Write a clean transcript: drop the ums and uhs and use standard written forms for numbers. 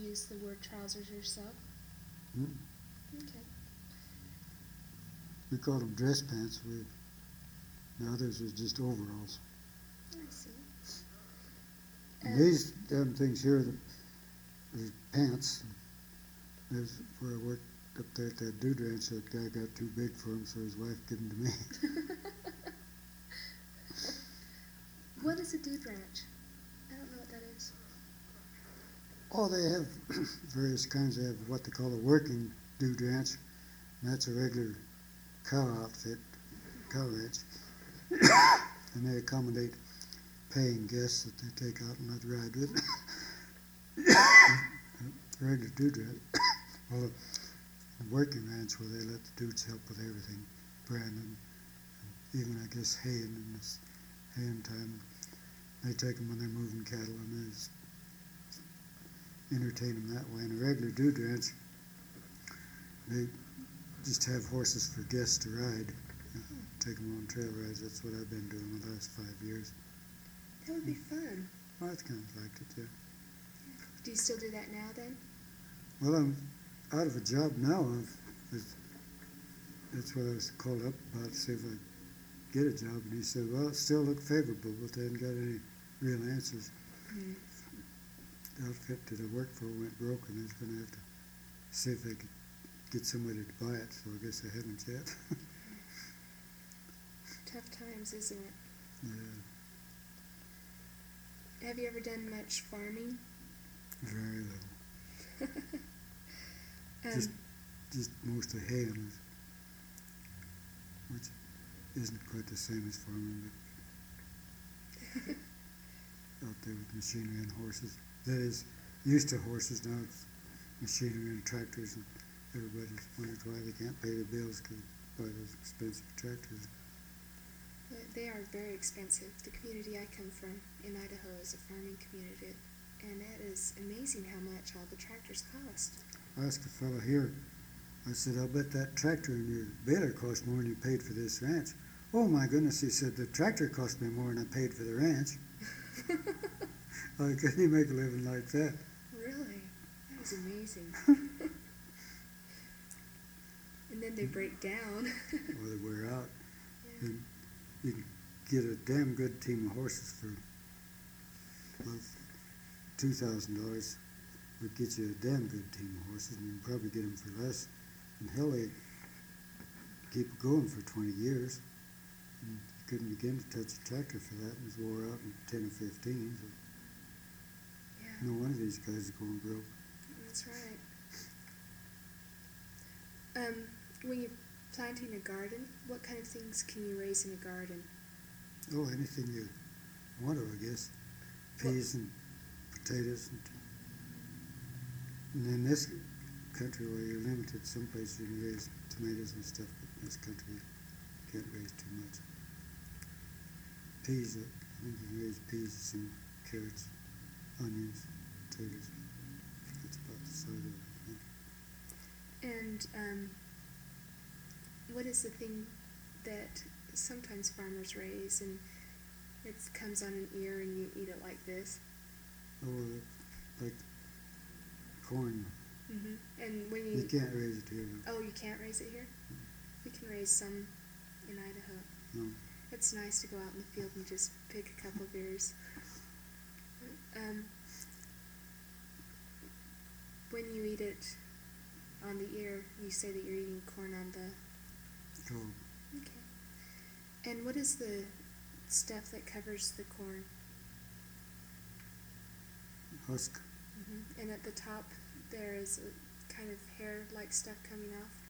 use the word trousers yourself? Hmm? Okay. We called them dress pants. The others was just overalls. I see. And these damn things here, there's pants. There's where I worked up there at that dude ranch. That guy got too big for him, so his wife gave them to me. What is a dude ranch? I don't know what that is. Oh, they have various kinds. They have what they call a working dude ranch, and that's a regular cow outfit, cow ranch. And they accommodate paying guests that they take out and let ride with. A regular dude ranch. Well, a working ranch where they let the dudes help with everything, branding, even I guess haying in this haying time. They take them when they're moving cattle and they just entertain them that way. In a regular dude ranch, they just have horses for guests to ride. Take them on trail rides. That's what I've been doing the last 5 years. That would be fun. Well, I've kind of liked it, yeah. Do you still do that now then? Well, I'm out of a job now. That's what I was called up about to see if I get a job. And he said, well, it still looked favorable, but they hadn't got any real answers. Mm. The outfit that I worked for went broke, and I was going to have to see if they could get somebody to buy it, so I guess I haven't yet. Tough times, isn't it? Yeah, Have you ever done much farming? very little. Just mostly haying, which isn't quite the same as farming, but out there with machinery and horses. That is, used to horses, now it's machinery and tractors, and everybody wonders why they can't pay their bills because they buy those expensive tractors. They are very expensive. The community I come from in Idaho is a farming community, and it is amazing how much all the tractors cost. I asked a fellow here, I said, I'll bet that tractor in your baler cost more than you paid for this ranch. Oh my goodness, he said, the tractor cost me more than I paid for the ranch. Like, can you make a living like that? Really? That is amazing. And then they break down. Or they wear out. Yeah. And you can get a damn good team of horses for about $2,000. Would get you a damn good team of horses, and you can probably get them for less. And hell, they keep it going for 20 years. And you couldn't begin to touch a tractor for that. It was wore out in 10 or 15. So Yeah, no one of these guys is going broke. that's right. When you're planting a garden, what kind of things can you raise in a garden? Oh, anything you want to, I guess. Peas and potatoes. And in this country where you're limited, some places you can raise tomatoes and stuff, but in this country you can't raise too much. Peas, I think you can raise peas, some carrots, onions, potatoes. That's about the size of it, I think. And what is the thing that sometimes farmers raise and it comes on an ear and you eat it like this? Oh, like corn. Mm-hmm. And when You can't raise it here. Oh, you can't raise it here? We can raise some in Idaho. No. It's nice to go out in the field and just pick a couple of ears. When you eat it on the ear, you say that you're eating corn on the... Oh, Okay. And what is the stuff that covers the corn? husk. Mm-hmm. And at the top there is a kind of hair-like stuff coming off?